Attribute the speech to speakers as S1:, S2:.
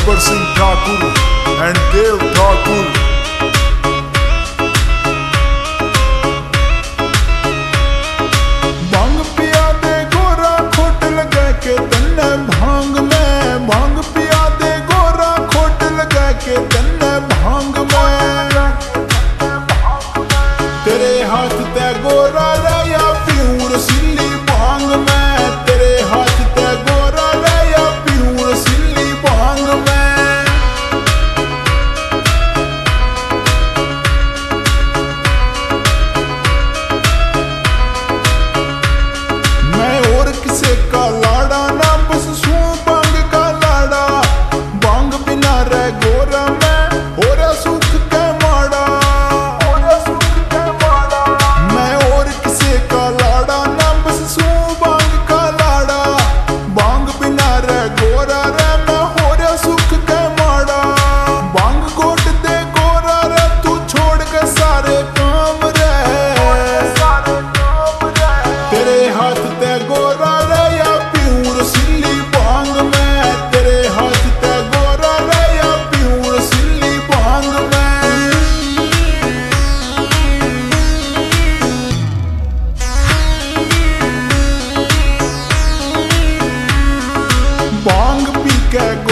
S1: Gabbar Singh Thakur and Dev Thakur. भांग पिया दे गोरा खोट लगा के तन्ने भांग में, भांग पिया दे गोरा खोट लगा के तन्ने भांग में। तेरे हाथ ते गोरा रया प्यूर सिल्ली भांग में, तेरे हाथ ते गोरा रया प्यूर सिल्ली भांग में। मैं और किसे का लाड़ा ना बस सू भांग का लाड़ा, भांग बिना रह गोरा मैं और सुख के माड़ा। मैं और किसे का लाड़ा ना बस सू भांग का लाड़ा, भांग बिना रह गोरा रे मैं होर सुख के माड़ा। भांग कोट दे गोरा रे तू छोड़ के सारे काम रे, तेरे हाथ ते गोरा रे या प्यूर सिल्ली भांग में, तेरे हाथ ते गोरा रे या प्यूर सिल्ली भांग में। भांग पी के